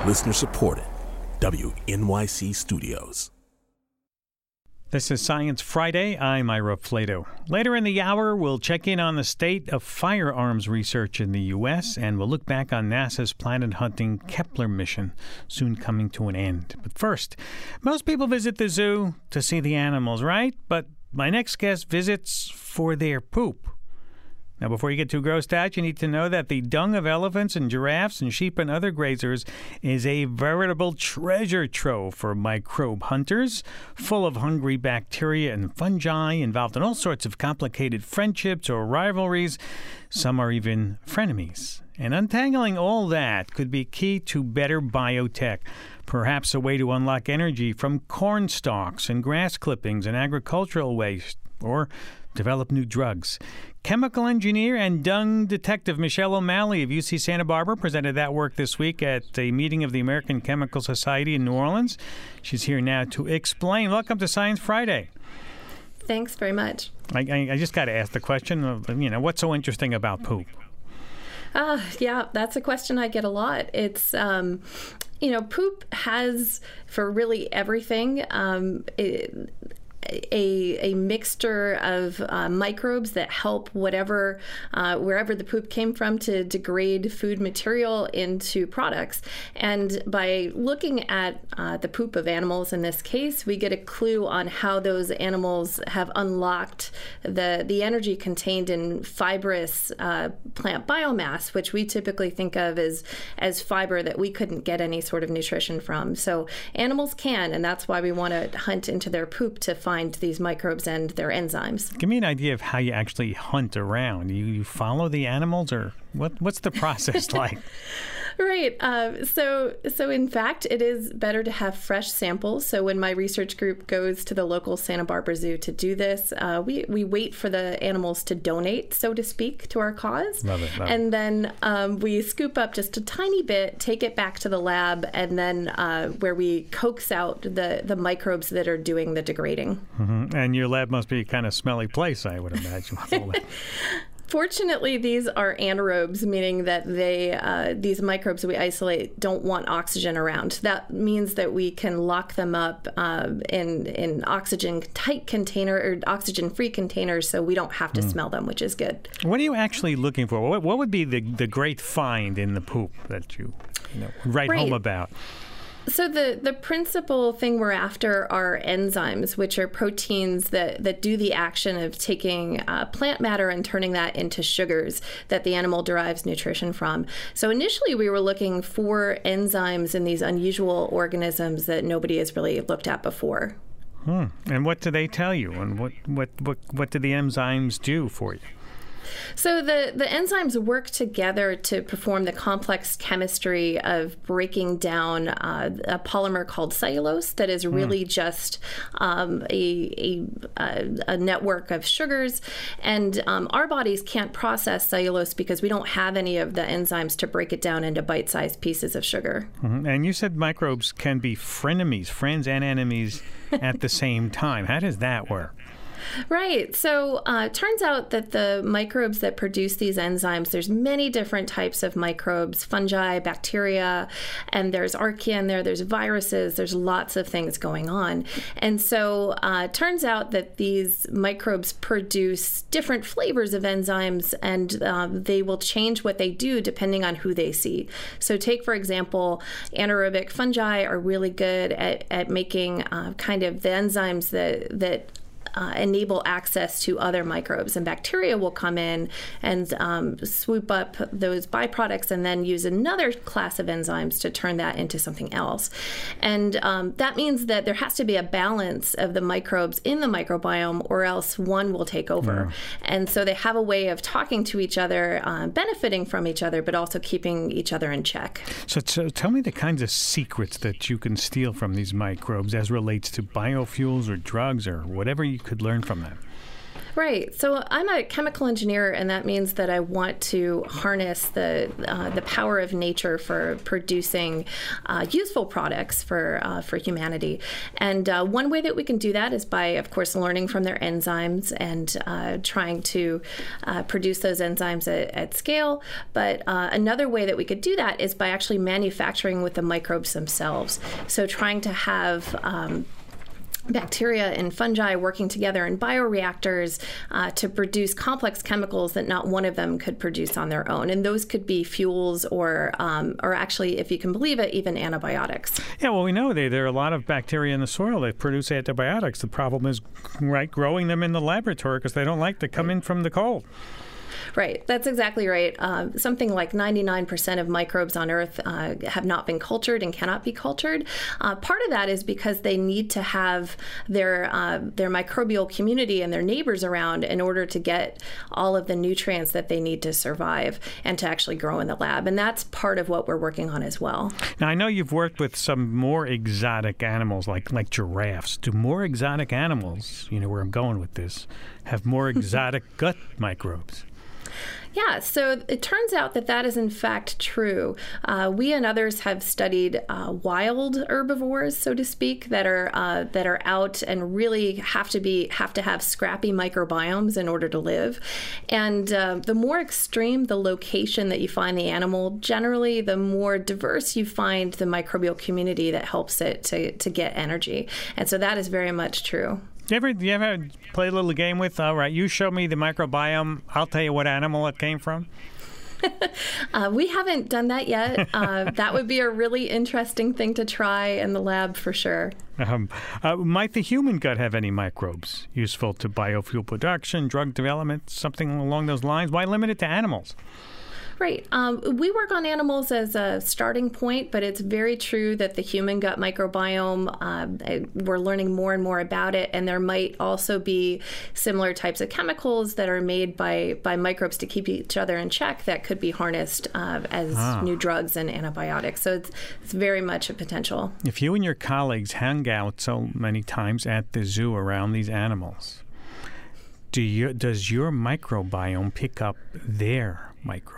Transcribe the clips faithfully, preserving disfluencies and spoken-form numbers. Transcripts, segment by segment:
Listener supported. W N Y C Studios. This is Science Friday. I'm Ira Flato. Later in the hour, we'll check in on the state of firearms research in the U S, and we'll look back on NASA's planet-hunting Kepler mission, soon coming to an end. But first, most people visit the zoo to see the animals, right? But my next guest visits for their poop. Now, before you get too grossed out, you need to know that the dung of elephants and giraffes and sheep and other grazers is a veritable treasure trove for microbe hunters, full of hungry bacteria and fungi involved in all sorts of complicated friendships or rivalries. Some are even frenemies. And untangling all that could be key to better biotech, perhaps a way to unlock energy from corn stalks and grass clippings and agricultural waste, or develop new drugs. Chemical engineer and dung detective Michelle O'Malley of U C Santa Barbara presented that work this week at a meeting of the American Chemical Society in New Orleans. She's here now to explain. Welcome to Science Friday. Thanks very much. I, I, I just got to ask the question of, you know, what's so interesting about poop? Uh, yeah, that's a question I get a lot. It's, um, you know, poop has, for really everything, um, it, a a mixture of uh, microbes that help whatever uh, wherever the poop came from to degrade food material into products. And by looking at uh, the poop of animals in this case, we get a clue on how those animals have unlocked the the energy contained in fibrous uh, plant biomass, which we typically think of as as fiber that we couldn't get any sort of nutrition from. So animals can, and that's why we want to hunt into their poop to find these microbes and their enzymes. Give me an idea of how you actually hunt around. You, you follow the animals, or what? What's the process like? Right. Uh, so, so in fact, it is better to have fresh samples. So when my research group goes to the local Santa Barbara Zoo to do this, uh, we, we wait for the animals to donate, so to speak, to our cause. Love it. Love and it. then um, we scoop up just a tiny bit, take it back to the lab, and then uh, where we coax out the, the microbes that are doing the degrading. Mm-hmm. And your lab must be a kind of smelly place, I would imagine. With all that. Fortunately, these are anaerobes, meaning that they uh, these microbes we isolate don't want oxygen around. That means that we can lock them up uh, in in oxygen-tight container or oxygen-free containers, so we don't have to mm. smell them, which is good. What are you actually looking for? What, what would be the the great find in the poop that you, you know, write right. home about? So the, the principal thing we're after are enzymes, which are proteins that, that do the action of taking uh, plant matter and turning that into sugars that the animal derives nutrition from. So initially we were looking for enzymes in these unusual organisms that nobody has really looked at before. Hmm. And what do they tell you? And what, what, what, what do the enzymes do for you? So the, the enzymes work together to perform the complex chemistry of breaking down uh, a polymer called cellulose that is really mm. just um, a, a, a network of sugars. And um, our bodies can't process cellulose because we don't have any of the enzymes to break it down into bite-sized pieces of sugar. Mm-hmm. And you said microbes can be frenemies, friends and enemies at the same time. How does that work? Right. So uh, it turns out that the microbes that produce these enzymes, there's many different types of microbes, fungi, bacteria, and there's archaea in there, there's viruses, there's lots of things going on. And so uh, it turns out that these microbes produce different flavors of enzymes, and um, they will change what they do depending on who they see. So take, for example, anaerobic fungi are really good at, at making uh, kind of the enzymes that, that Uh, enable access to other microbes, and bacteria will come in and um, swoop up those byproducts and then use another class of enzymes to turn that into something else. And um, that means that there has to be a balance of the microbes in the microbiome, or else one will take over. Yeah. And so they have a way of talking to each other, uh, benefiting from each other, but also keeping each other in check. So, so tell me the kinds of secrets that you can steal from these microbes as relates to biofuels or drugs or whatever you could learn from them. Right. So I'm a chemical engineer, and that means that I want to harness the uh, the power of nature for producing uh, useful products for uh, for humanity. And uh, one way that we can do that is by, of course, learning from their enzymes and uh, trying to uh, produce those enzymes at, at scale. But uh, another way that we could do that is by actually manufacturing with the microbes themselves. So trying to have um, bacteria and fungi working together in bioreactors uh, to produce complex chemicals that not one of them could produce on their own. And those could be fuels or, um, or actually, if you can believe it, even antibiotics. Yeah, well, we know they, there are a lot of bacteria in the soil that produce antibiotics. The problem is, right, growing them in the laboratory because they don't like to come in from the cold. Right. That's exactly right. Uh, something like ninety-nine percent of microbes on Earth uh, have not been cultured and cannot be cultured. Uh, part of that is because they need to have their uh, their microbial community and their neighbors around in order to get all of the nutrients that they need to survive and to actually grow in the lab. And that's part of what we're working on as well. Now, I know you've worked with some more exotic animals like, like giraffes. Do more exotic animals, you know where I'm going with this, have more exotic gut microbes? Yeah, so it turns out that that is in fact true. Uh, we and others have studied uh, wild herbivores, so to speak, that are uh, that are out and really have to be have to have scrappy microbiomes in order to live. And uh, the more extreme the location that you find the animal, generally the more diverse you find the microbial community that helps it to to get energy. And so that is very much true. You ever, you ever play a little game with, all right, you show me the microbiome, I'll tell you what animal it came from? uh, we haven't done that yet. Uh, that would be a really interesting thing to try in the lab for sure. Um, uh, might the human gut have any microbes useful to biofuel production, drug development, something along those lines? Why limit it to animals? Right. Um, we work on animals as a starting point, but it's very true that the human gut microbiome, uh, we're learning more and more about it, and there might also be similar types of chemicals that are made by, by microbes to keep each other in check that could be harnessed uh, as ah. new drugs and antibiotics. So it's, it's very much a potential. If you and your colleagues hang out so many times at the zoo around these animals, do you, does your microbiome pick up their microbiome?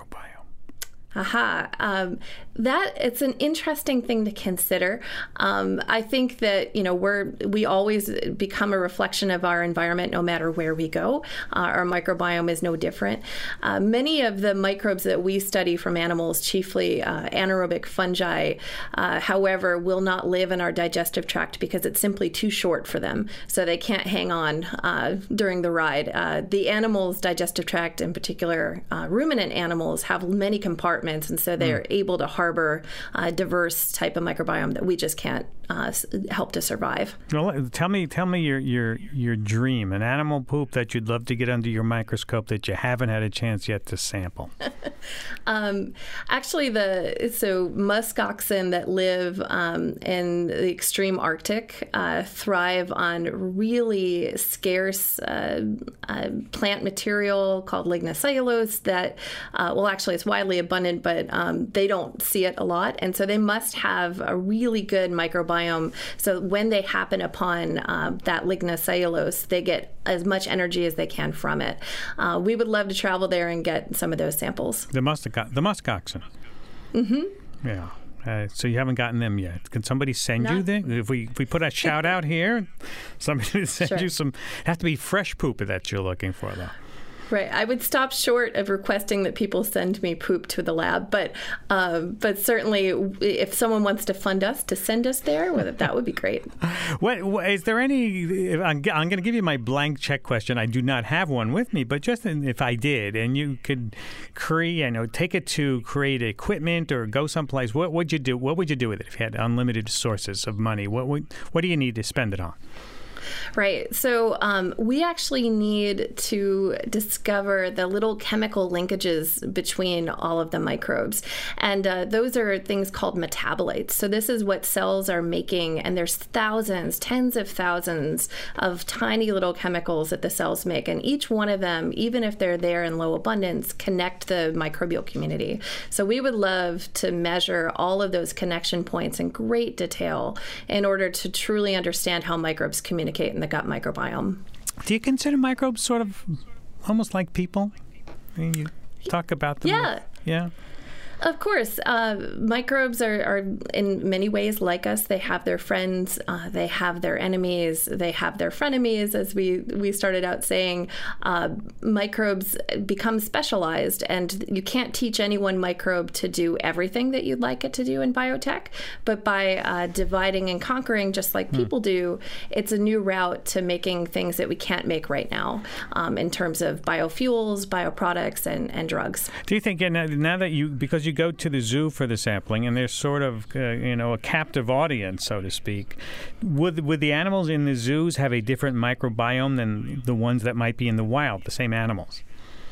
Aha. Um, that it's an interesting thing to consider. Um, I think that, you know, we're, we always become a reflection of our environment no matter where we go. Uh, our microbiome is no different. Uh, many of the microbes that we study from animals, chiefly uh, anaerobic fungi, uh, however, will not live in our digestive tract because it's simply too short for them. So they can't hang on uh, during the ride. Uh, the animal's digestive tract, in particular uh, ruminant animals, have many compartments. And so they're mm. able to harbor a diverse type of microbiome that we just can't uh, help to survive. Well, tell me, tell me your your your dream, an animal poop that you'd love to get under your microscope that you haven't had a chance yet to sample. um, actually, the so musk oxen that live um, in the extreme Arctic uh, thrive on really scarce uh, uh, plant material called lignocellulose that, uh, well, actually, it's widely abundant, but um, they don't see it a lot. And so they must have a really good microbiome. So when they happen upon uh, that lignocellulose, they get as much energy as they can from it. Uh, we would love to travel there and get some of those samples. The musk, the musk oxen. Mm-hmm. Yeah. Uh, so you haven't gotten them yet. Can somebody send no. you them? If we if we put a shout out here, somebody send sure. you some. It has to be fresh poop that you're looking for, though. Right. I would stop short of requesting that people send me poop to the lab, but uh, but certainly if someone wants to fund us to send us there, well, that would be great. What, what is there any? I'm, I'm going to give you my blank check question. I do not have one with me, but just in, if I did, and you could create, you know, take it to create equipment or go someplace, what would you do? What would you do with it if you had unlimited sources of money? What would what do you need to spend it on? Right. So um, we actually need to discover the little chemical linkages between all of the microbes. And uh, those are things called metabolites. So this is what cells are making. And there's thousands, tens of thousands of tiny little chemicals that the cells make. And each one of them, even if they're there in low abundance, connect the microbial community. So we would love to measure all of those connection points in great detail in order to truly understand how microbes communicate in the gut microbiome. Do you consider microbes sort of almost like people? I mean, you talk about them. Yeah. Yeah. Of course. Uh, microbes are, are in many ways like us. They have their friends. Uh, they have their enemies. They have their frenemies, as we, we started out saying. Uh, microbes become specialized, and you can't teach any one microbe to do everything that you'd like it to do in biotech. But by uh, dividing and conquering, just like people hmm. do, it's a new route to making things that we can't make right now um, in terms of biofuels, bioproducts, and, and drugs. Do you think, now, now that you, because you You go to the zoo for the sampling, and there's sort of, uh, you know, a captive audience, so to speak. Would would the animals in the zoos have a different microbiome than the ones that might be in the wild, the same animals?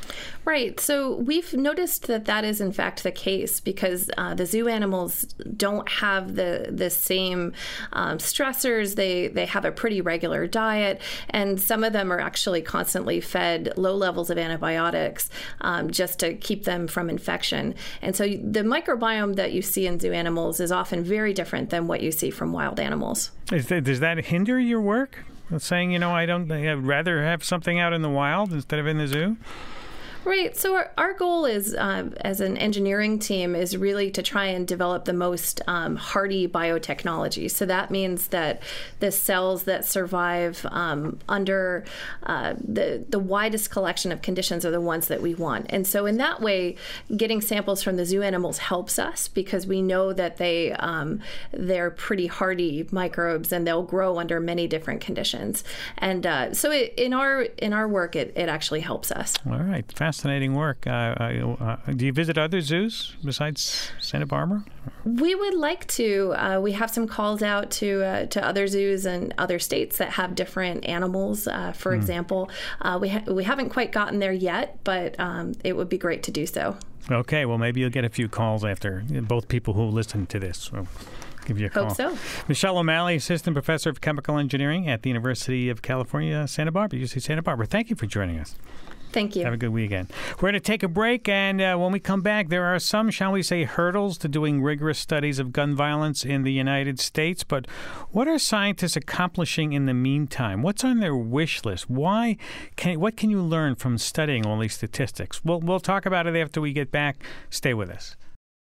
Right. So we've noticed that that is in fact the case, because uh, the zoo animals don't have the the same um, stressors. They they have a pretty regular diet, and some of them are actually constantly fed low levels of antibiotics um, just to keep them from infection. And so the microbiome that you see in zoo animals is often very different than what you see from wild animals. Is that, does that hinder your work? Saying, you know, I don't, I'd rather have something out in the wild instead of in the zoo? Right. So our, our goal is, uh, as an engineering team, is really to try and develop the most um, hardy biotechnology. So that means that the cells that survive um, under uh, the the widest collection of conditions are the ones that we want. And so in that way, getting samples from the zoo animals helps us, because we know that they um, they're pretty hardy microbes, and they'll grow under many different conditions. And uh, so it, in our in our work, it, it actually helps us. All right. Fascinating work. Uh, uh, do you visit other zoos besides Santa Barbara? We would like to. Uh, we have some calls out to uh, to other zoos and other states that have different animals. Uh, for mm. example, uh, we ha- we haven't quite gotten there yet, but um, it would be great to do so. Okay. Well, maybe you'll get a few calls after both people who listen to this. So give you a call. Hope so. Michelle O'Malley, Assistant Professor of Chemical Engineering at the University of California, Santa Barbara, U C Santa Barbara. Thank you for joining us. Thank you. Have a good weekend. We're going to take a break, and uh, when we come back, there are some, shall we say, hurdles to doing rigorous studies of gun violence in the United States. But what are scientists accomplishing in the meantime? What's on their wish list? Why? Can, what can you learn from studying all these statistics? We'll, we'll talk about it after we get back. Stay with us.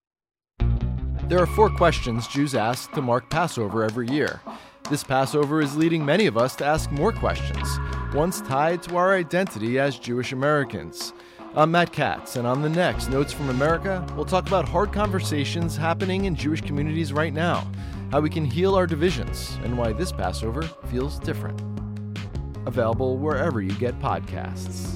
There are four questions Jews ask to mark Passover every year. This Passover is leading many of us to ask more questions, ones tied to our identity as Jewish Americans. I'm Matt Katz, and on the next Notes from America, we'll talk about hard conversations happening in Jewish communities right now, how we can heal our divisions, and why this Passover feels different. Available wherever you get podcasts.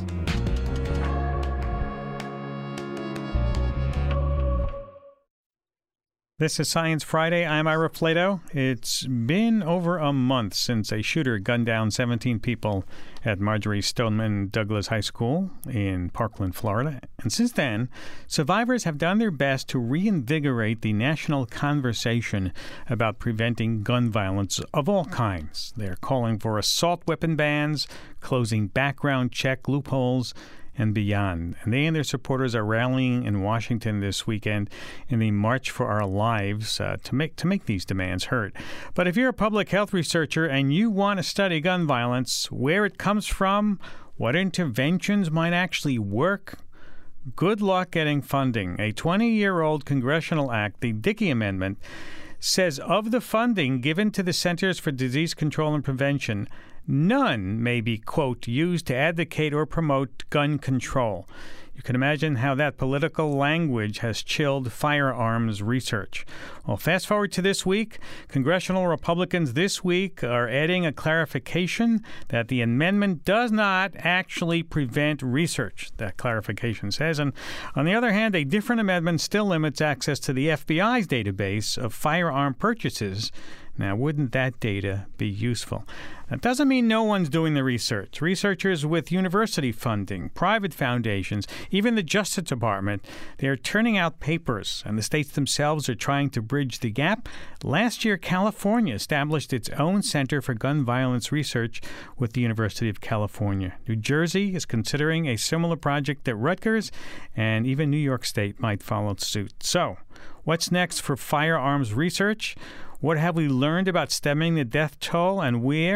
This is Science Friday. I'm Ira Flato. It's been over a month since a shooter gunned down seventeen people at Marjorie Stoneman Douglas High School in Parkland, Florida. And since then, survivors have done their best to reinvigorate the national conversation about preventing gun violence of all kinds. They're calling for assault weapon bans, closing background check loopholes, and beyond. And they and their supporters are rallying in Washington this weekend in the March for Our Lives uh, to make to make these demands heard. But if you're a public health researcher and you want to study gun violence, where it comes from, what interventions might actually work, good luck getting funding. A twenty-year-old congressional act, the Dickey Amendment, says of the funding given to the Centers for Disease Control and Prevention, none may be, quote, used to advocate or promote gun control. You can imagine how that political language has chilled firearms research. Well, fast forward to this week. Congressional Republicans this week are adding a clarification that the amendment does not actually prevent research, that clarification says. And on the other hand, a different amendment still limits access to the F B I's database of firearm purchases. Now, wouldn't that data be useful? That doesn't mean no one's doing the research. Researchers with university funding, private foundations, even the Justice Department, they are turning out papers, and the states themselves are trying to bridge the gap. Last year, California established its own Center for Gun Violence Research with the University of California. New Jersey is considering a similar project at Rutgers, and even New York State might follow suit. So, what's next for firearms research? What have we learned about stemming the death toll, and where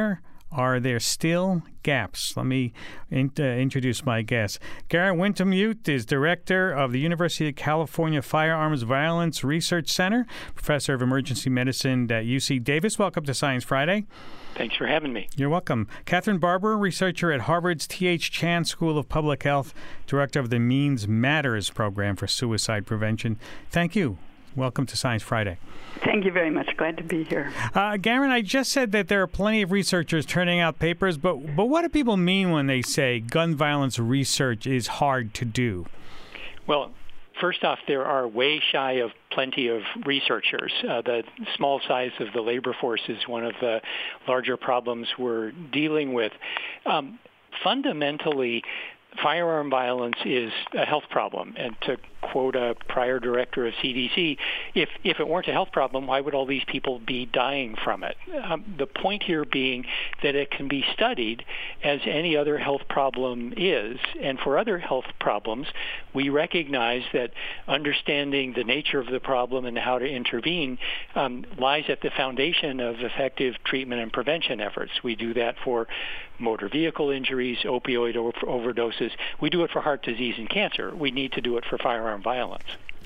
Are there still gaps? Let me in, uh, introduce my guest. Garrett Wintemute is director of the University of California Firearms Violence Research Center, professor of emergency medicine at U C Davis. Welcome to Science Friday. Thanks for having me. You're welcome. Catherine Barber, researcher at Harvard's T H Chan School of Public Health, director of the Means Matters program for suicide prevention. Thank you. Welcome to Science Friday. Thank you very much. Glad to be here. Uh, Garen, I just said that there are plenty of researchers turning out papers, but but what do people mean when they say gun violence research is hard to do? Well, first off, there are way shy of plenty of researchers. Uh, the small size of the labor force is one of the larger problems we're dealing with. Um, fundamentally, firearm violence is a health problem. And to quote a prior director of C D C, if if it weren't a health problem, why would all these people be dying from it? Um, the point here being that it can be studied as any other health problem is. And for other health problems, we recognize that understanding the nature of the problem and how to intervene um, lies at the foundation of effective treatment and prevention efforts. We do that for motor vehicle injuries, opioid overdoses. We do it for heart disease and cancer. We need to do it for firearm violence.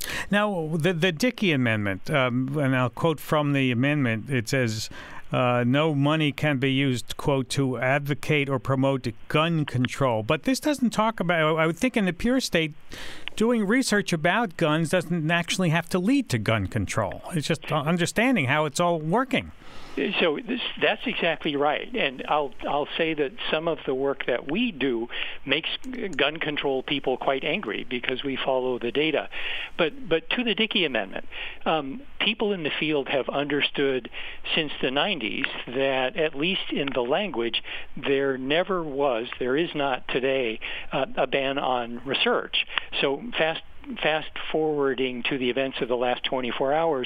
Now, the, the Dickey Amendment, um, and I'll quote from the amendment, it says, uh, no money can be used, quote, to advocate or promote gun control. But this doesn't talk about, I would think in the pure state, doing research about guns doesn't actually have to lead to gun control. It's just understanding how it's all working. So this, that's exactly right, and I'll I'll say that some of the work that we do makes gun control people quite angry because we follow the data. But but to the Dickey Amendment, um, people in the field have understood since the nineties that at least in the language there never was, there is not today, uh, a ban on research. So fast fast forwarding to the events of the last twenty-four hours.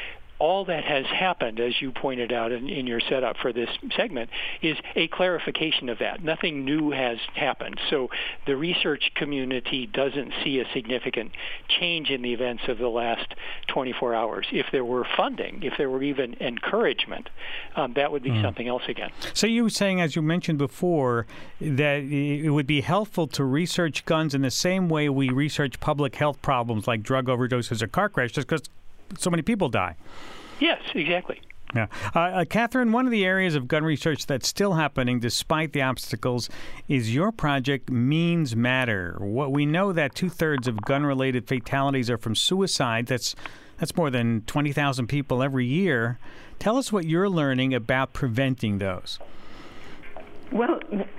All that has happened, as you pointed out in, in your setup for this segment, is a clarification of that. Nothing new has happened. So the research community doesn't see a significant change in the events of the last twenty-four hours. If there were funding, if there were even encouragement, um, that would be mm. something else again. So you were saying, as you mentioned before, that it would be helpful to research guns in the same way we research public health problems like drug overdoses or car crashes, because so many people die. Yes, exactly. Yeah. Uh, uh, Catherine, one of the areas of gun research that's still happening despite the obstacles is your project Means Matter. What we know that two-thirds of gun-related fatalities are from suicide. That's that's more than twenty thousand people every year. Tell us what you're learning about preventing those. Well,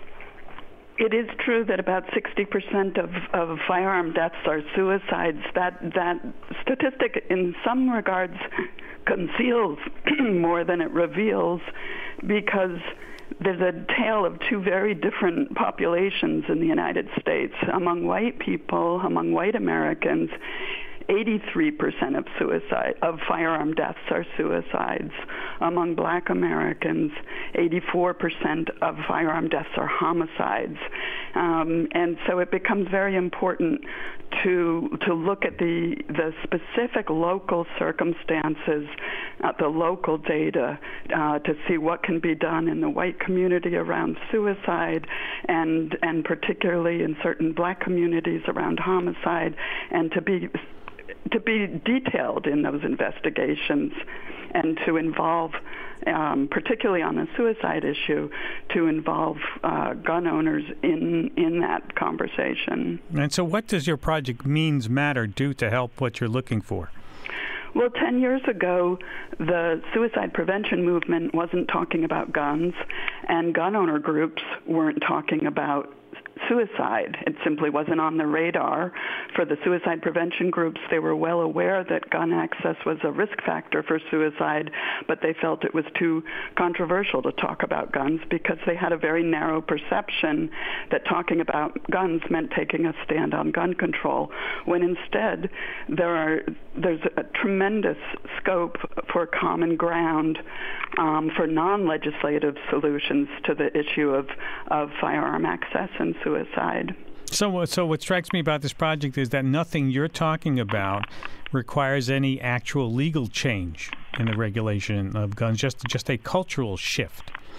it is true that about sixty percent of, of firearm deaths are suicides. That that statistic, in some regards, conceals more than it reveals, because there's a tale of two very different populations in the United States. Among white people, among white Americans, eighty-three percent of suicide of firearm deaths are suicides. Among black Americans, eighty-four percent of firearm deaths are homicides. Um, and so it becomes very important to to look at the the specific local circumstances, uh, the local data, uh, to see what can be done in the white community around suicide, and and particularly in certain black communities around homicide, and to be to be detailed in those investigations, and to involve, um, particularly on the suicide issue, to involve uh, gun owners in in that conversation. And so what does your project Means Matter do to help what you're looking for? Well, ten years ago, the suicide prevention movement wasn't talking about guns, and gun owner groups weren't talking about suicide. It simply wasn't on the radar. For the suicide prevention groups, they were well aware that gun access was a risk factor for suicide, but they felt it was too controversial to talk about guns because they had a very narrow perception that talking about guns meant taking a stand on gun control, when instead there are there's a tremendous scope for common ground, um, for non-legislative solutions to the issue of, of firearm access and suicide. So, so what strikes me about this project is that nothing you're talking about requires any actual legal change in the regulation of guns, just just a cultural shift.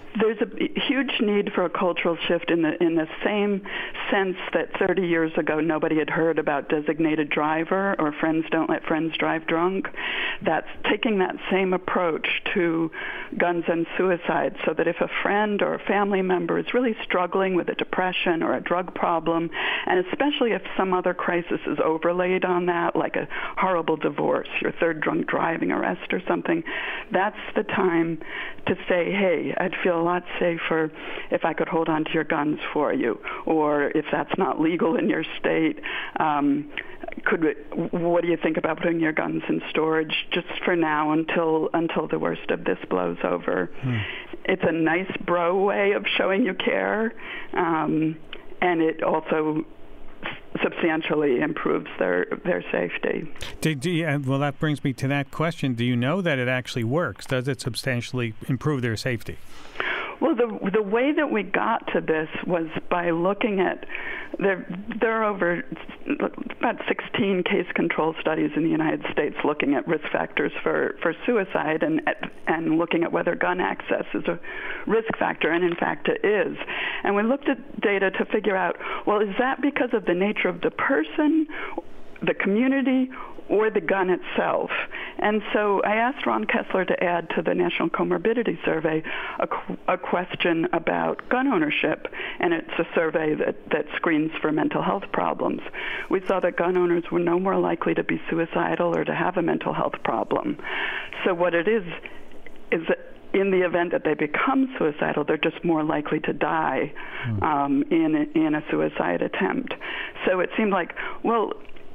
there's a huge need for a cultural shift in the in the same sense that thirty years ago nobody had heard about designated driver or friends don't let friends drive drunk. That's taking that same approach to guns and suicide, so that if a friend or a family member is really struggling with a depression or a drug problem, and especially if some other crisis is overlaid on that, like a horrible divorce, your third drunk driving arrest or something, that's the time to say, hey, I'd feel a lot safer if I could hold on to your guns for you, or if that's not legal in your state, um, could we, what do you think about putting your guns in storage just for now until until the worst of this blows over? Hmm. It's a nice bro way of showing you care, um, and it also substantially improves their their safety. Do, do you, well, that brings me to that question. Do you know that it actually works? Does it substantially improve their safety? Well, the the way that we got to this was by looking at, there, there are over about sixteen case control studies in the United States looking at risk factors for, for suicide and and looking at whether gun access is a risk factor, and in fact it is. And we looked at data to figure out, well, is that because of the nature of the person, the community, or the gun itself? And so I asked Ron Kessler to add to the National Comorbidity Survey a, a question about gun ownership, and it's a survey that, that screens for mental health problems. We saw that gun owners were no more likely to be suicidal or to have a mental health problem. So what it is, is that in the event that they become suicidal, they're just more likely to die um, in, in a suicide attempt. So it seemed like, well,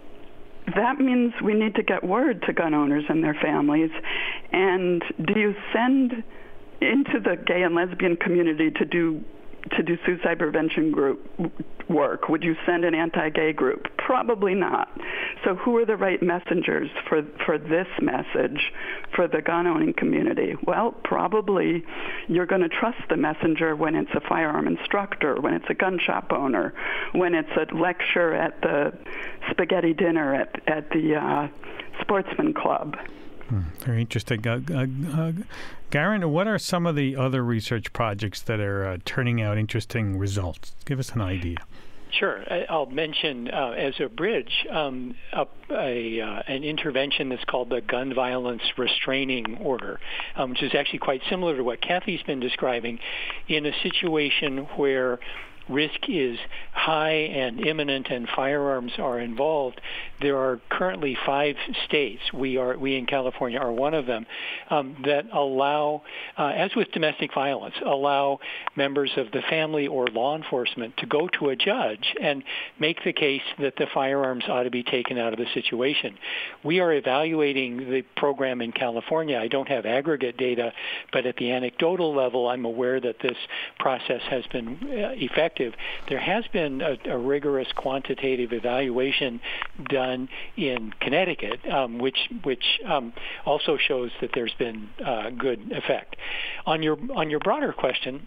that means we need to get word to gun owners and their families. And do you send into the gay and lesbian community to do to do suicide prevention group work? Would you send an anti-gay group? Probably not. So who are the right messengers for for this message for the gun-owning community? Well, probably you're going to trust the messenger when it's a firearm instructor, when it's a gun shop owner, when it's a lecture at the spaghetti dinner at, at the uh, sportsman club. Hmm, very interesting. Uh, uh, uh, Garen, what are some of the other research projects that are uh, turning out interesting results? Give us an idea. Sure. I'll mention uh, as a bridge um, a, a, uh, an intervention that's called the Gun Violence Restraining Order, um, which is actually quite similar to what Kathy's been describing, in a situation where risk is high and imminent and firearms are involved. There are currently five states, we are we in California are one of them, um, that allow, uh, as with domestic violence, allow members of the family or law enforcement to go to a judge and make the case that the firearms ought to be taken out of the situation. We are evaluating the program in California. I don't have aggregate data, but at the anecdotal level, I'm aware that this process has been uh, effective. There has been a, a rigorous quantitative evaluation done in Connecticut, um, which which um, also shows that there's been uh, good effect. On your on your broader question.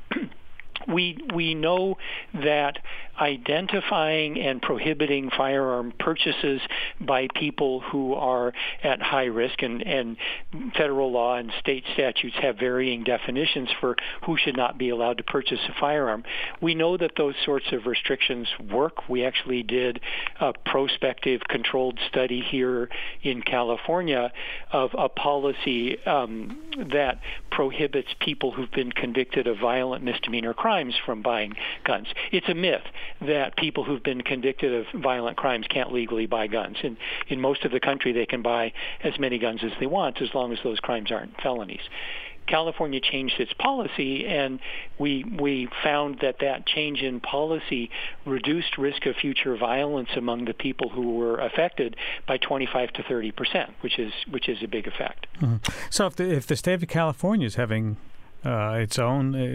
We we know that identifying and prohibiting firearm purchases by people who are at high risk, and, and federal law and state statutes have varying definitions for who should not be allowed to purchase a firearm. We know that those sorts of restrictions work. We actually did a prospective controlled study here in California of a policy um, that prohibits people who've been convicted of violent misdemeanor crimes from buying guns. It's a myth that people who've been convicted of violent crimes can't legally buy guns. In, in most of the country, they can buy as many guns as they want as long as those crimes aren't felonies. California changed its policy, and we we found that that change in policy reduced risk of future violence among the people who were affected by twenty-five to thirty percent, which is which is a big effect. Mm-hmm. So if the, if the state of California is having Uh, its own uh,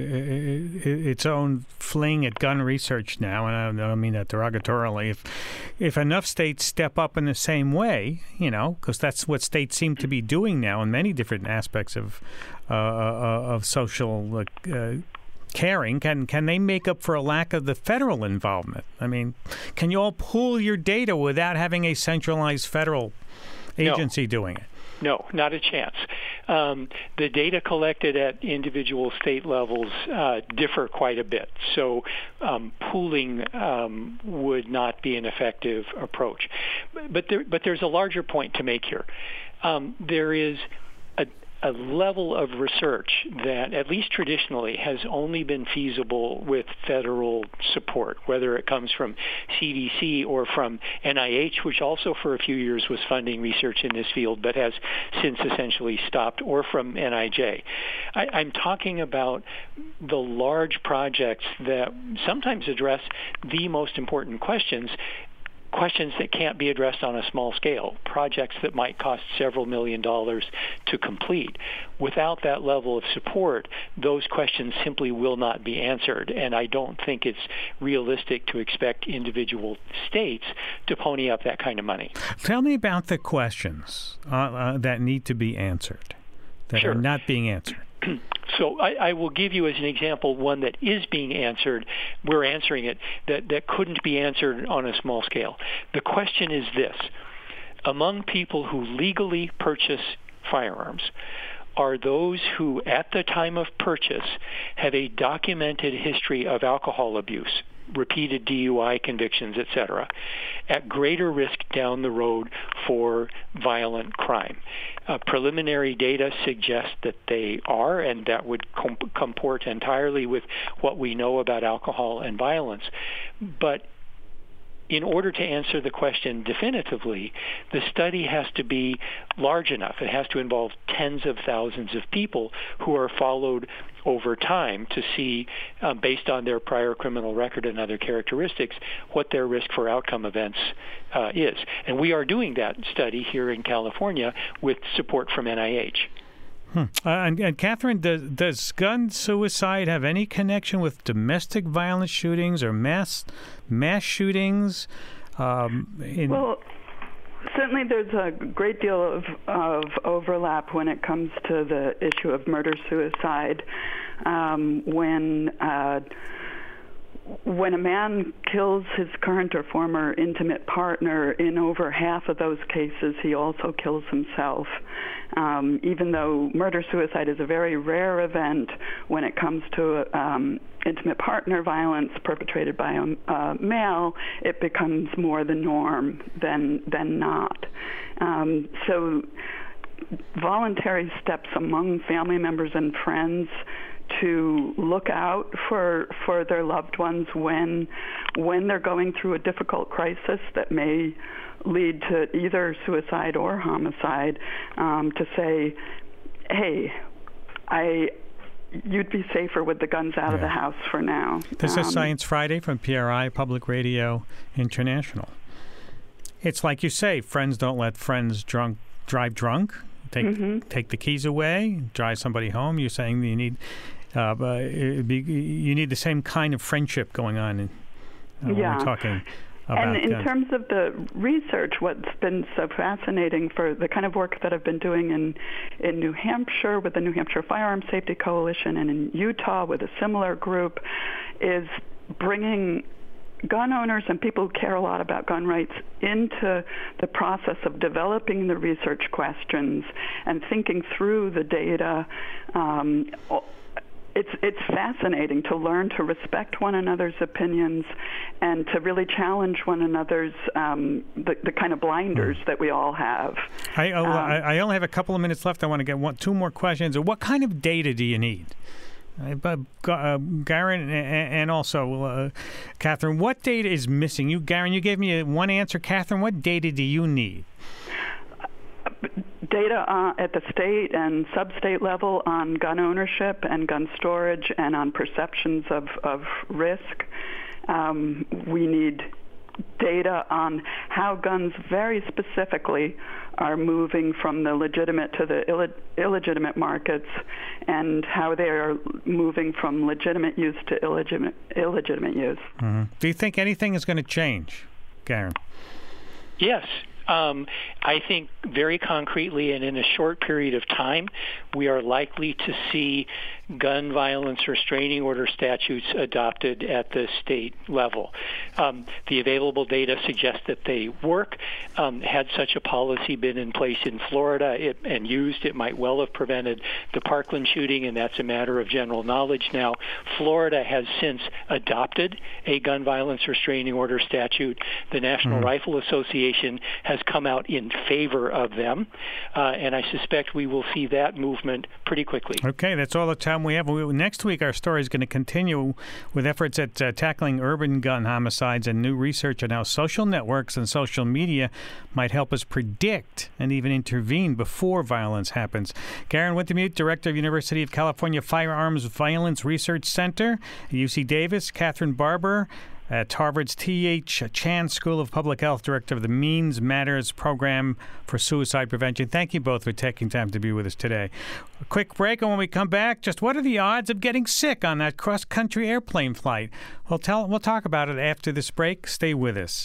its own fling at gun research now, and I don't mean that derogatorily. If if enough states step up in the same way, you know, because that's what states seem to be doing now in many different aspects of uh, of social uh, caring, can can they make up for a lack of the federal involvement? I mean, can you all pool your data without having a centralized federal agency no. doing it? No, not a chance. Um, the data collected at individual state levels uh, differ quite a bit, so um, pooling um, would not be an effective approach. But there, but there's a larger point to make here. Um, there is a a level of research that, at least traditionally, has only been feasible with federal support, whether it comes from C D C or from N I H, which also for a few years was funding research in this field, but has since essentially stopped, or from N I J. I, I'm talking about the large projects that sometimes address the most important questions, questions that can't be addressed on a small scale, projects that might cost several million dollars to complete. Without that level of support, those questions simply will not be answered, and I don't think it's realistic to expect individual states to pony up that kind of money. Tell me about the questions uh, uh, that need to be answered, that Sure. are not being answered. So I, I will give you as an example one that is being answered. We're answering it, that, that couldn't be answered on a small scale. The question is this: among people who legally purchase firearms, are those who at the time of purchase have a documented history of alcohol abuse, repeated D U I convictions, et cetera, at greater risk down the road for violent crime? Uh, preliminary data suggests that they are, and that would com- comport entirely with what we know about alcohol and violence. But in order to answer the question definitively, the study has to be large enough. It has to involve tens of thousands of people who are followed over time to see, uh, based on their prior criminal record and other characteristics, what their risk for outcome events uh, is. And we are doing that study here in California with support from N I H. Hmm. Uh, and, and Catherine, does, does gun suicide have any connection with domestic violence shootings or mass mass shootings? Um, in well, certainly there's a great deal of, of overlap when it comes to the issue of murder-suicide. Um, when uh, when a man kills his current or former intimate partner, in over half of those cases, he also kills himself. Um, even though murder-suicide is a very rare event when it comes to um, intimate partner violence perpetrated by a, a male, it becomes more the norm than than not. Um, so voluntary steps among family members and friends to look out for for their loved ones when when they're going through a difficult crisis that may lead to either suicide or homicide, um, to say, hey, I you'd be safer with the guns out yeah. of the house for now. This um, is Science Friday from P R I Public Radio International. It's like you say, friends don't let friends drunk drive drunk. Take mm-hmm. take the keys away, drive somebody home. You're saying you need uh, it'd be, you need the same kind of friendship going on. In, uh, yeah. When we're talking about, and in uh, terms of the research, what's been so fascinating for the kind of work that I've been doing in in New Hampshire with the New Hampshire Firearm Safety Coalition and in Utah with a similar group is bringing gun owners and people who care a lot about gun rights into the process of developing the research questions and thinking through the data. Um, it's it's fascinating to learn to respect one another's opinions and to really challenge one another's um, the, the kind of blinders that we all have. I, oh, um, I I only have a couple of minutes left. I want to get one, two more questions. What kind of data do you need? Uh, but uh, Garen and also uh, Catherine, what data is missing? You, Garen, you gave me one answer. Catherine, what data do you need? Data uh, at the state and sub-state level on gun ownership and gun storage and on perceptions of, of risk. Um, we need data on how guns very specifically are moving from the legitimate to the Ill- illegitimate markets and how they are moving from legitimate use to illegitimate, illegitimate use. Mm-hmm. Do you think anything is going to change, Garen? Yes. Um, I think very concretely and in a short period of time, we are likely to see gun violence restraining order statutes adopted at the state level. Um, the available data suggests that they work. Um, had such a policy been in place in Florida it, and used, it might well have prevented the Parkland shooting, and that's a matter of general knowledge now. Florida has since adopted a gun violence restraining order statute. The National mm. Rifle Association has come out in favor of them, uh, and I suspect we will see that movement pretty quickly. Okay, that's all the time we have. We, next week, our story is going to continue with efforts at uh, tackling urban gun homicides and new research on how social networks and social media might help us predict and even intervene before violence happens. Garen Wintemute, Director of University of California Firearms Violence Research Center at U C Davis, Catherine Barber at Harvard's T H Chan School of Public Health, Director of the Means Matters Program for Suicide Prevention. Thank you both for taking time to be with us today. A quick break, and when we come back, just what are the odds of getting sick on that cross-country airplane flight? We'll, tell, we'll talk about it after this break. Stay with us.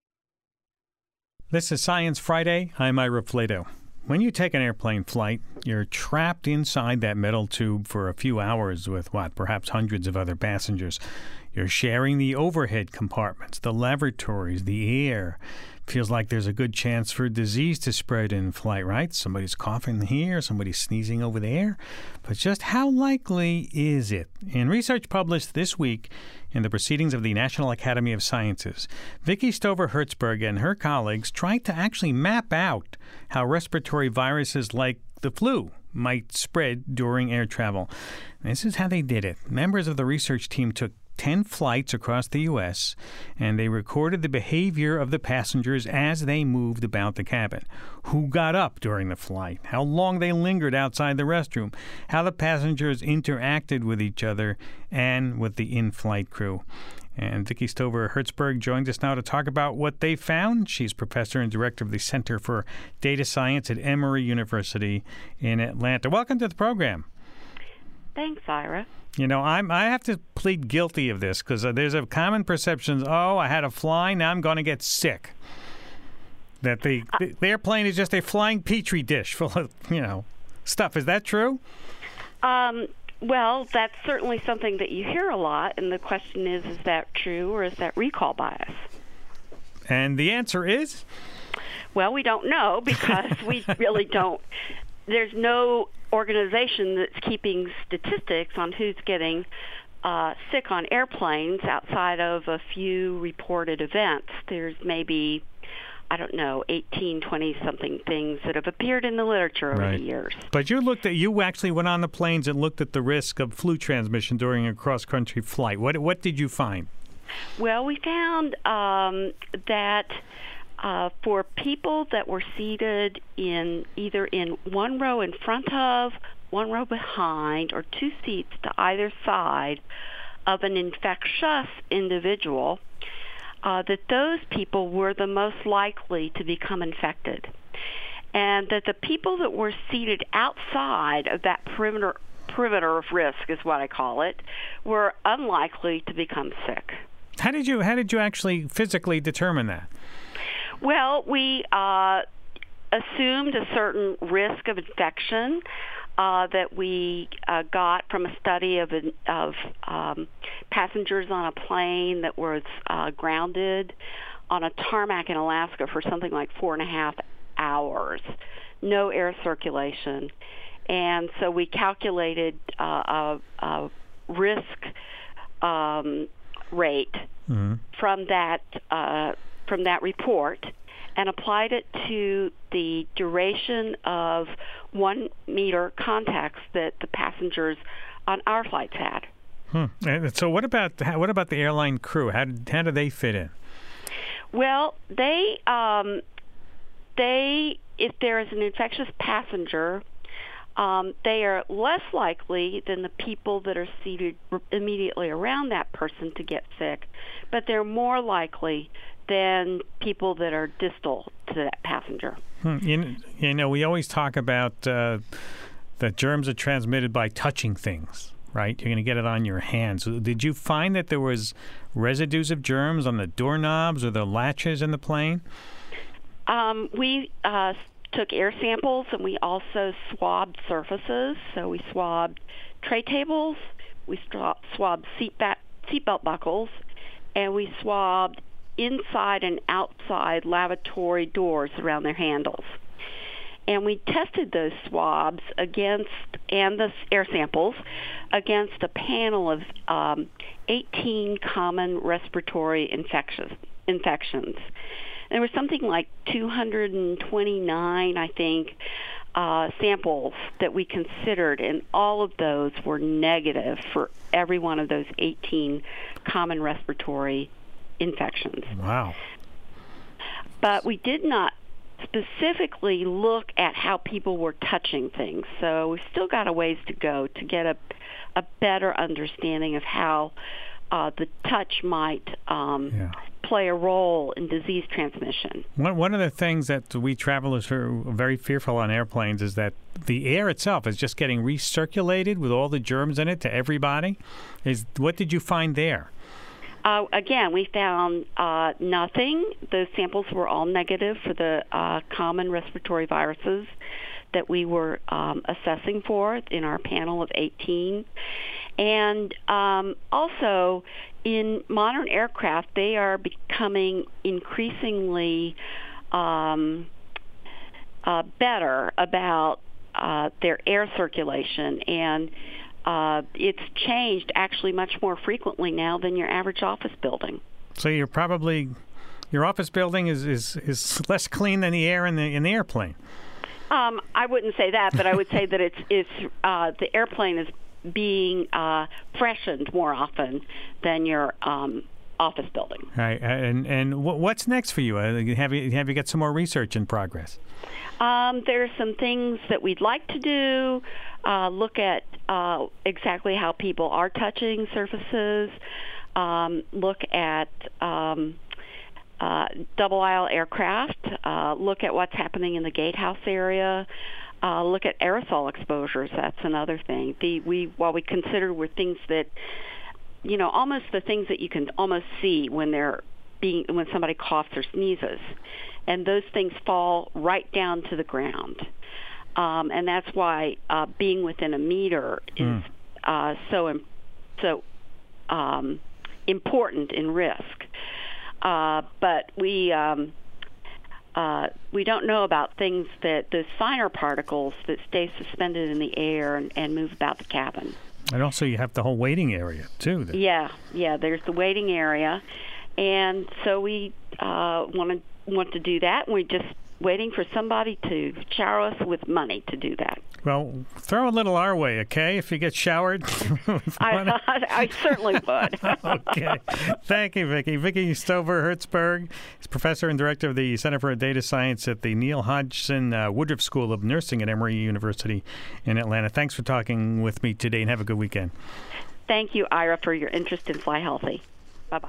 This is Science Friday. I'm Ira Flato. When you take an airplane flight, you're trapped inside that metal tube for a few hours with, what, perhaps hundreds of other passengers. You're sharing the overhead compartments, the lavatories, the air. Feels like there's a good chance for disease to spread in flight, right? Somebody's coughing here, somebody's sneezing over there. But just how likely is it? In research published this week in the Proceedings of the National Academy of Sciences, Vicki Stover-Hertzberg and her colleagues tried to actually map out how respiratory viruses like the flu might spread during air travel. This is how they did it. Members of the research team took ten flights across the U S, and they recorded the behavior of the passengers as they moved about the cabin. Who got up during the flight, how long they lingered outside the restroom, how the passengers interacted with each other and with the in-flight crew. And Vicki Stover-Hertzberg joins us now to talk about what they found. She's professor and director of the Center for Data Science at Emory University in Atlanta. Welcome to the program. Thanks, Ira. You know, I'm, I have to plead guilty of this because uh, there's a common perception, oh, I had a fly, now I'm going to get sick. That the, uh, the, the airplane is just a flying petri dish full of, you know, stuff. Is that true? Um, well, that's certainly something that you hear a lot, and the question is, is that true or is that recall bias? And the answer is? Well, we don't know because we really don't. There's no organization that's keeping statistics on who's getting uh, sick on airplanes outside of a few reported events. There's maybe, I don't know, eighteen, twenty-something things that have appeared in the literature over right. the years. But you looked at, you actually went on the planes and looked at the risk of flu transmission during a cross-country flight. What, what did you find? Well, we found um, that Uh, for people that were seated in either in one row in front of, one row behind, or two seats to either side of an infectious individual, uh, that those people were the most likely to become infected. And that the people that were seated outside of that perimeter, perimeter of risk, is what I call it, were unlikely to become sick. How did you, how did you actually physically determine that? Well, we uh, assumed a certain risk of infection uh, that we uh, got from a study of, of um, passengers on a plane that was uh, grounded on a tarmac in Alaska for something like four and a half hours, no air circulation. And so we calculated uh, a, a risk um, rate mm-hmm. from that uh from that report and applied it to the duration of one meter contacts that the passengers on our flights had. Hmm. And so what about what about the airline crew? How did, how do they fit in? Well, they um, they if there is an infectious passenger, um, they are less likely than the people that are seated immediately around that person to get sick, but they're more likely than people that are distal to that passenger. Hmm. You, you know, we always talk about uh, that germs are transmitted by touching things, right? You're going to get it on your hands. Did you find that there was residues of germs on the doorknobs or the latches in the plane? Um, we uh, took air samples, and we also swabbed surfaces. So we swabbed tray tables, we swabbed seat ba- seatbelt buckles, and we swabbed inside and outside lavatory doors around their handles. And we tested those swabs against, and the air samples, against a panel of um, eighteen common respiratory infections. infections. There was something like two hundred twenty-nine, I think, uh, samples that we considered, and all of those were negative for every one of those eighteen common respiratory infections. Wow. But we did not specifically look at how people were touching things. So we've still got a ways to go to get a, a better understanding of how uh, the touch might um, yeah. play a role in disease transmission. One, one of the things that we travelers are very fearful on airplanes is that the air itself is just getting recirculated with all the germs in it to everybody. Is what did you find there? Uh, again, we found uh, nothing. Those samples were all negative for the uh, common respiratory viruses that we were um, assessing for in our panel of eighteen. And um, also, in modern aircraft, they are becoming increasingly um, uh, better about uh, their air circulation, and Uh, it's changed actually much more frequently now than your average office building. So you're probably, your office building is, is, is less clean than the air in the in the airplane. Um, I wouldn't say that, but I would say that it's it's uh, the airplane is being uh, freshened more often than your um, office building. Right, and and what's next for you? Have you have you got some more research in progress? Um, there are some things that we'd like to do. Uh, look at uh, exactly how people are touching surfaces. Um, look at um, uh, double aisle aircraft. Uh, look at what's happening in the gatehouse area. Uh, look at aerosol exposures. That's another thing. The we while we consider were things that, you know, almost the things that you can almost see when they're being when somebody coughs or sneezes, and those things fall right down to the ground. Um, and that's why uh, being within a meter is mm. uh, so so um, important in risk. Uh, but we um, uh, we don't know about things that the finer particles that stay suspended in the air and, and move about the cabin. And also, you have the whole waiting area too. That... Yeah, yeah. There's the waiting area, and so we uh, want to want to do that. And we're just waiting for somebody to shower us with money to do that. Well, throw a little our way, okay, if you get showered. I, I, I certainly would. Okay. Thank you, Vicki. Vicki Stover-Hertzberg is professor and director of the Center for Data Science at the Neil Hodgson uh, Woodruff School of Nursing at Emory University in Atlanta. Thanks for talking with me today, and have a good weekend. Thank you, Ira, for your interest in Fly Healthy. Bye-bye.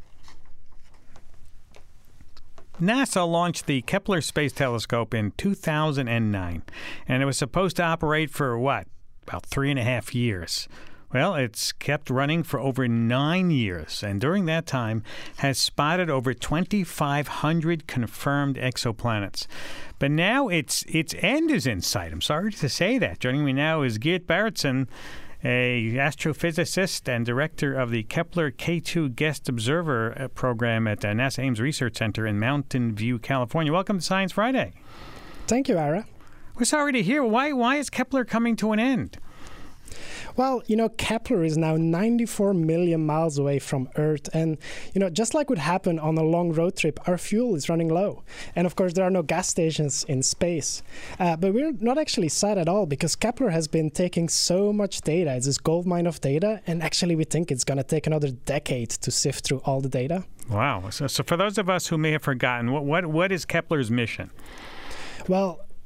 NASA launched the Kepler Space Telescope in two thousand nine, and it was supposed to operate for, what, about three and a half years. Well, it's kept running for over nine years, and during that time has spotted over twenty-five hundred confirmed exoplanets. But now its its end is in sight. I'm sorry to say that. Joining me now is Geert Barretson, a astrophysicist and director of the Kepler K two Guest Observer program at NASA Ames Research Center in Mountain View, California. Welcome to Science Friday. Thank you, Ira. We're sorry to hear. Why, why is Kepler coming to an end? Well, you know, Kepler is now ninety-four million miles away from Earth. And, you know, just like would happen on a long road trip, our fuel is running low. And, of course, there are no gas stations in space. Uh, but we're not actually sad at all, because Kepler has been taking so much data. It's this gold mine of data. And actually, we think it's going to take another decade to sift through all the data. Wow. So, so for those of us who may have forgotten, what, what, what is Kepler's mission? Well,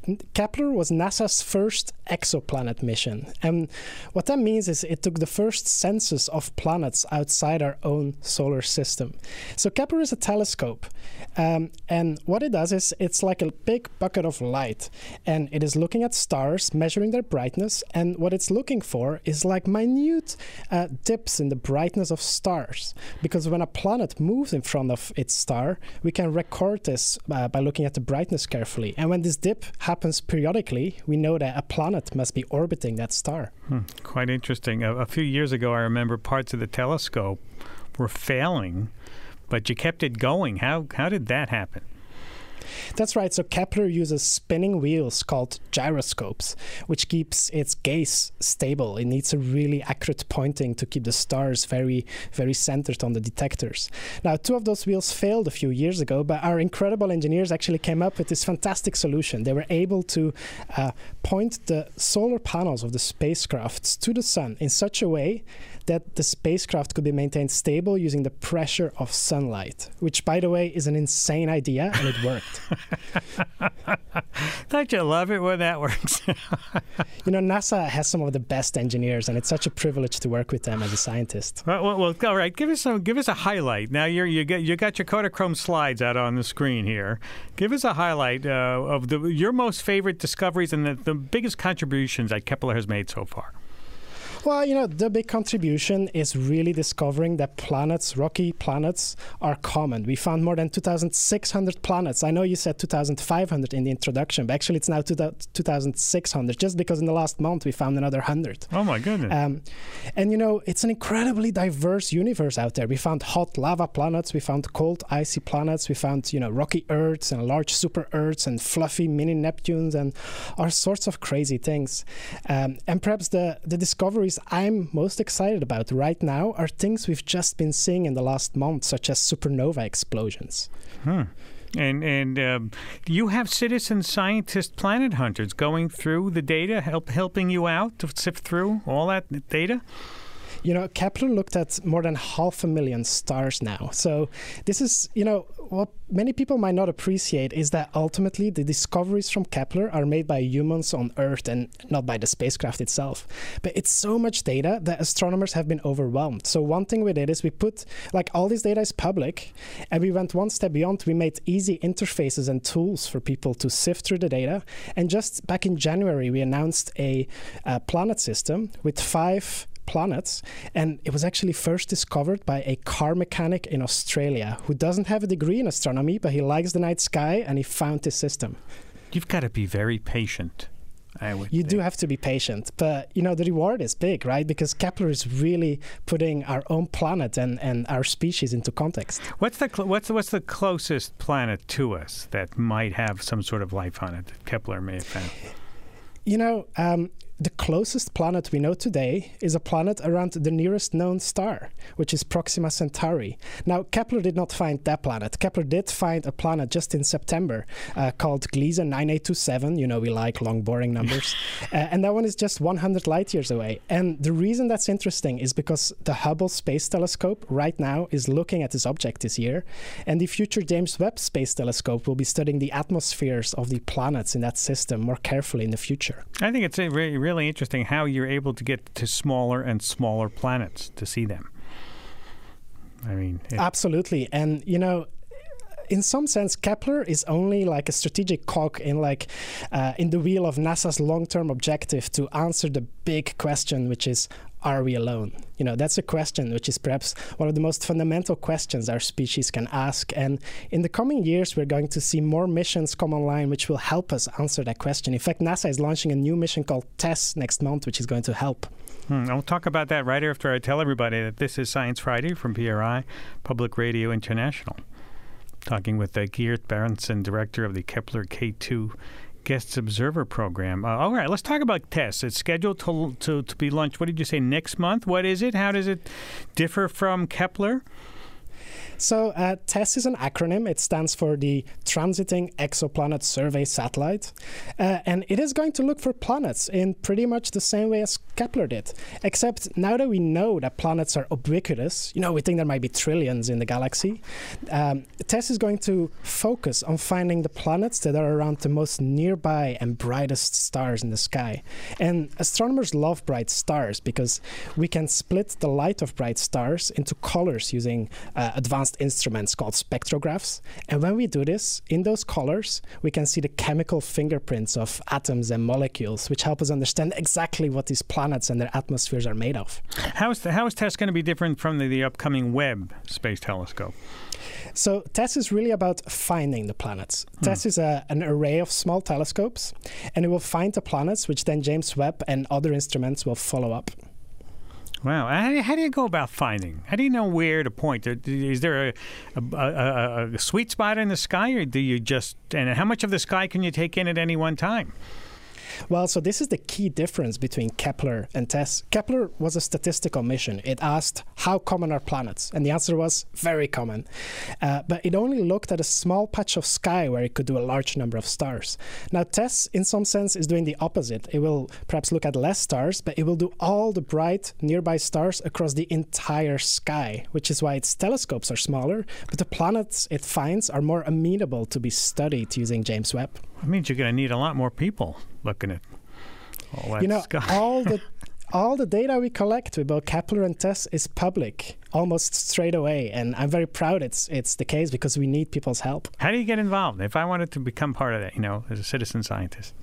Kepler was NASA's first exoplanet mission. And what that means is it took the first census of planets outside our own solar system. So Kepler is a telescope. Um, and what it does is it's like a big bucket of light. And it is looking at stars, measuring their brightness. And what it's looking for is like minute uh, dips in the brightness of stars. Because when a planet moves in front of its star, we can record this uh, by looking at the brightness carefully. And when this dip happens periodically, we know that a planet must be orbiting that star. Hmm, quite interesting. A, a few years ago, I remember parts of the telescope were failing, but you kept it going. How how did that happen? That's right. So Kepler uses spinning wheels called gyroscopes, which keeps its gaze stable. It needs a really accurate pointing to keep the stars very, very centered on the detectors. Now, two of those wheels failed a few years ago, but our incredible engineers actually came up with this fantastic solution. They were able to uh, point the solar panels of the spacecraft to the sun in such a way that the spacecraft could be maintained stable using the pressure of sunlight, which, by the way, is an insane idea, and it worked. Don't you love it when that works? You know, NASA has some of the best engineers, and it's such a privilege to work with them as a scientist. Well, well, well all right. Give us some. Give us a highlight. Now you're you get you got your Kodachrome slides out on the screen here. Give us a highlight uh, of the your most favorite discoveries and the, the biggest contributions that Kepler has made so far. Well, you know, the big contribution is really discovering that planets, rocky planets, are common. We found more than two thousand six hundred planets. I know you said two thousand five hundred in the introduction, but actually it's now two thousand six hundred, just because in the last month we found another one hundred. Oh, my goodness. Um, and, you know, it's an incredibly diverse universe out there. We found hot lava planets. We found cold, icy planets. We found, you know, rocky Earths and large super Earths and fluffy mini Neptunes and all sorts of crazy things. Um, and perhaps the, the discoveries I'm most excited about right now are things we've just been seeing in the last month, such as supernova explosions. Hmm. And and um, you have citizen scientist planet hunters going through the data, help helping you out to sift through all that data? You know, Kepler looked at more than half a million stars now. So this is, you know, what many people might not appreciate is that ultimately the discoveries from Kepler are made by humans on Earth and not by the spacecraft itself. But it's so much data that astronomers have been overwhelmed. So one thing we did is we put, like, all this data is public, and we went one step beyond. We made easy interfaces and tools for people to sift through the data. And just back in January, we announced a, a planet system with five planets, and it was actually first discovered by a car mechanic in Australia who doesn't have a degree in astronomy, but he likes the night sky, and he found this system. You've got to be very patient. I would you think. do have to be patient, but you know the reward is big, right? Because Kepler is really putting our own planet and, and our species into context. What's the cl- what's what's the closest planet to us that might have some sort of life on it that Kepler may have found? You know, um, the closest planet we know today is a planet around the nearest known star, which is Proxima Centauri. Now, Kepler did not find that planet. Kepler did find a planet just in September uh, called Gliese nine eight two seven. You know, we like long, boring numbers. uh, and that one is just one hundred light years away. And the reason that's interesting is because the Hubble Space Telescope right now is looking at this object this year. And the future James Webb Space Telescope will be studying the atmospheres of the planets in that system more carefully in the future. I think it's a really, really interesting how you're able to get to smaller and smaller planets to see them. I mean, it... absolutely. And, you know, in some sense, Kepler is only like a strategic cog in like uh, in the wheel of NASA's long-term objective to answer the big question, which is, are we alone? You know, that's a question which is perhaps one of the most fundamental questions our species can ask. And in the coming years, we're going to see more missions come online which will help us answer that question. In fact, NASA is launching a new mission called TESS next month, which is going to help. Hmm, I'll talk about that right after I tell everybody that this is Science Friday from P R I, Public Radio International. Talking with uh, Geert Berendsen, director of the Kepler K two Guests Observer Program. Uh, all right, let's talk about TESS. It's scheduled to, to to be launched, what did you say, next month? What is it? How does it differ from Kepler? So uh, TESS is an acronym. It stands for the Transiting Exoplanet Survey Satellite. Uh, and it is going to look for planets in pretty much the same way as Kepler did. Except now that we know that planets are ubiquitous, you know, we think there might be trillions in the galaxy, um, TESS is going to focus on finding the planets that are around the most nearby and brightest stars in the sky. And astronomers love bright stars because we can split the light of bright stars into colors using uh, advanced instruments called spectrographs. And when we do this, in those colors, we can see the chemical fingerprints of atoms and molecules, which help us understand exactly what these planets and their atmospheres are made of. How is, the, how is TESS going to be different from the, the upcoming Webb Space Telescope? So TESS is really about finding the planets. Hmm. TESS is a, an array of small telescopes, and it will find the planets, which then James Webb and other instruments will follow up. Wow. How, how do you go about finding? How do you know where to point? Is there a, a, a, a sweet spot in the sky, or do you just, and how much of the sky can you take in at any one time? Well, so this is the key difference between Kepler and TESS. Kepler was a statistical mission. It asked, how common are planets? And the answer was very common. Uh, but it only looked at a small patch of sky where it could do a large number of stars. Now, TESS, in some sense, is doing the opposite. It will perhaps look at less stars, but it will do all the bright nearby stars across the entire sky, which is why its telescopes are smaller, but the planets it finds are more amenable to be studied using James Webb. That means you're going to need a lot more people looking at all that You know, sky. all the all the data we collect with both Kepler and TESS is public almost straight away, and I'm very proud it's it's the case because we need people's help. How do you get involved? If I wanted to become part of that, you know, as a citizen scientist.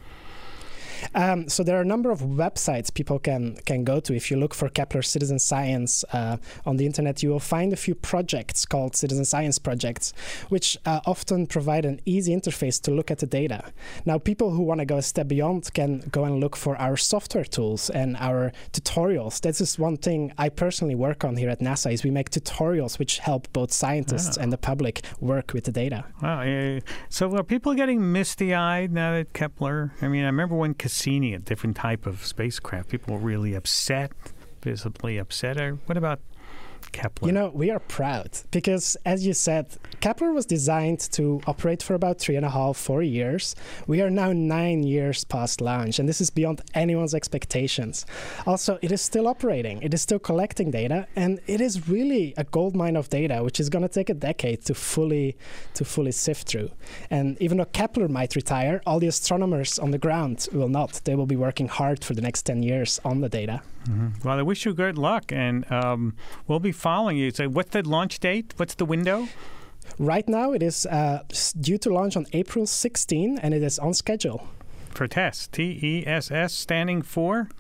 Um, so there are a number of websites people can can go to. If you look for Kepler Citizen Science uh, on the internet, you will find a few projects called Citizen Science projects, which uh, often provide an easy interface to look at the data. Now, people who want to go a step beyond can go and look for our software tools and our tutorials. This is one thing I personally work on here at NASA, is we make tutorials which help both scientists wow. and the public work with the data. Wow. Uh, so are people getting misty-eyed now that Kepler? I mean, I remember when Cassini, a different type of spacecraft, people were really upset, visibly upset. Or what about Kepler? You know, we are proud because, as you said, Kepler was designed to operate for about three and a half, four years. We are now nine years past launch, and this is beyond anyone's expectations. Also, it is still operating. It is still collecting data, and it is really a goldmine of data, which is going to take a decade to fully to fully sift through. And even though Kepler might retire, all the astronomers on the ground will not. They will be working hard for the next ten years on the data. Mm-hmm. Well, I wish you good luck, and um, we'll be following you. So what's the launch date? What's the window? Right now, it is uh, due to launch on April sixteenth, and it is on schedule. For TESS, T E S S, standing for?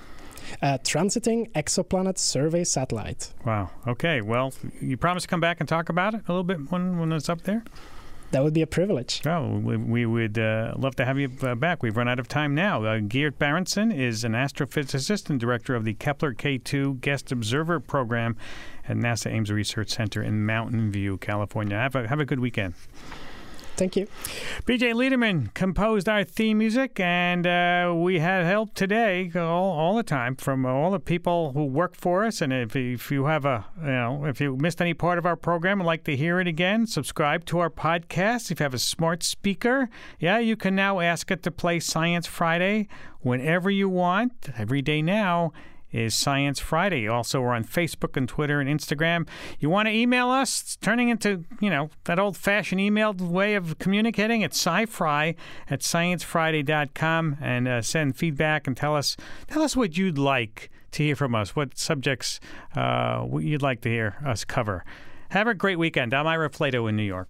Uh, Transiting Exoplanet Survey Satellite. Wow. Okay. Well, you promise to come back and talk about it a little bit when, when it's up there? That would be a privilege. Oh, we, we would uh, love to have you uh, back. We've run out of time now. Uh, Geert Barendsen is an astrophysicist and director of the Kepler K two Guest Observer Program at NASA Ames Research Center in Mountain View, California. Have a, have a good weekend. Thank you. B J Liederman composed our theme music, and uh, we had help today all, all the time from all the people who work for us. And if, if you have a, you know, if you missed any part of our program and like to hear it again, subscribe to our podcast. If you have a smart speaker, yeah, you can now ask it to play Science Friday whenever you want, every day now. Is Science Friday. Also, we're on Facebook and Twitter and Instagram. You want to email us? It's turning into, you know, that old-fashioned email way of communicating. It's sci-fri at science friday dot com, and uh, send feedback and tell us tell us what you'd like to hear from us, what subjects uh, you'd like to hear us cover. Have a great weekend. I'm Ira Flato in New York.